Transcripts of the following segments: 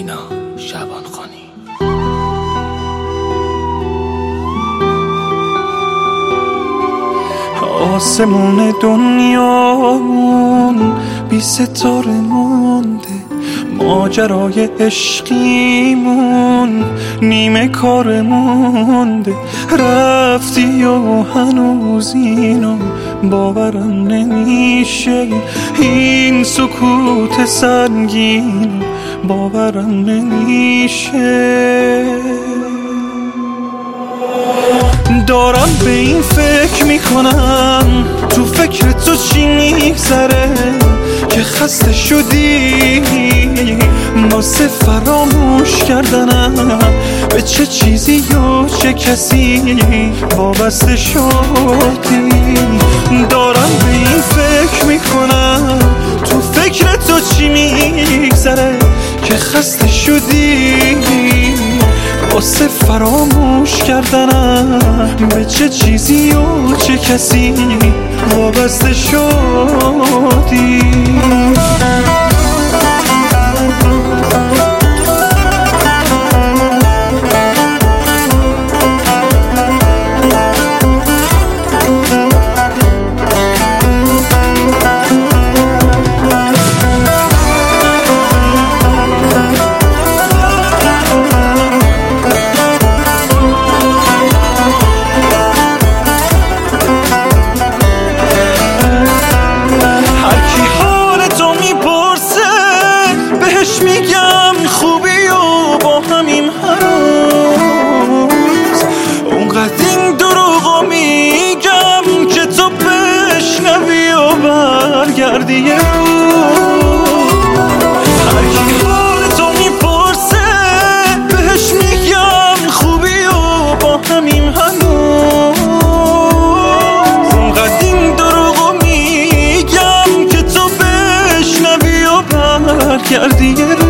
مینا شعبانخانی. آسمون دنیامون بی ستاره مونده، ماجرای عشقیمون نیمه کار مونده. رفتی و هنوز اینو باورم نمیشه، این سکوت سنگین باورم نمیشه. دارم به این فکر میکنم تو فکر تو چی میگذره که خسته شدی واسه فراموش کردنم به چه چیزی یا چه کسی وابسته شدی. دارم به این فکر میکنم تو فکر تو چی میگذره که خسته شدی واسه فراموش کردنم به چه چیزی و چه کسی وابسته شدی. میگم خوبی و با همیم هنوز اونقدر این دروغو میگم که تو بشنوی و برگردی یه روز. هر کی حال تو میپرسه بهش میگم خوبی و با همیم هنوز اونقدر این دروغو میگم که تو بشنوی و برگردی یه روز.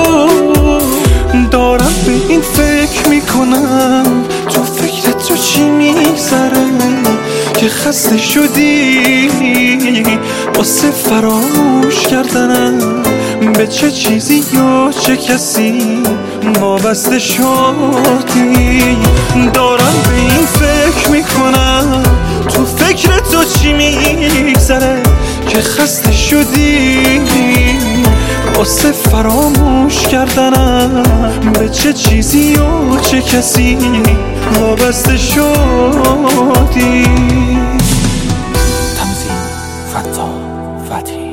دارم به این فکر میکنم تو فکر تو چی میگذره که خسته شدی واسه فراموش کردنم به چه چیزی یا چه کسی وابسته شدی. دارم به این فکر میکنم تو فکر تو چی میگذره که خسته شدی واسه فراموش کردنم به چه چیزی و چه کسی وابسته شدی. تنظیم فتا فتحی.